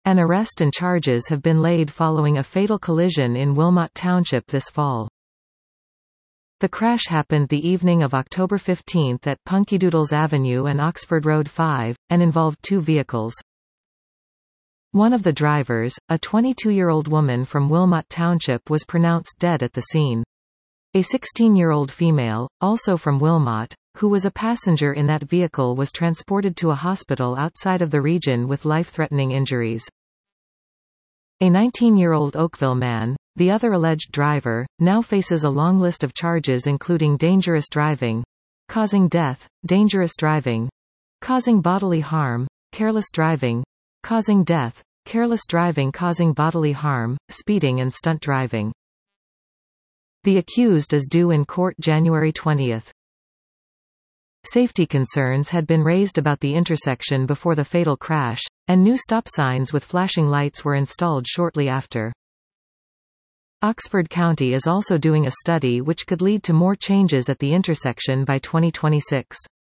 An arrest and charges have been laid following a fatal collision in Wilmot Township this fall. The crash happened the evening of October 15 at Punkydoodles Avenue and Oxford Road 5, and involved two vehicles. One of the drivers, a 22-year-old woman from Wilmot Township, was pronounced dead at the scene. A 16-year-old female, also from Wilmot, who was a passenger in that vehicle, was transported to a hospital outside of the region with life-threatening injuries. A 19-year-old Oakville man, the other alleged driver, now faces a long list of charges including dangerous driving, causing death, dangerous driving, causing bodily harm, careless driving, causing death, careless driving causing bodily harm, speeding and stunt driving. The accused is due in court January 20. Safety concerns had been raised about the intersection before the fatal crash, and new stop signs with flashing lights were installed shortly after. Oxford County is also doing a study which could lead to more changes at the intersection by 2026.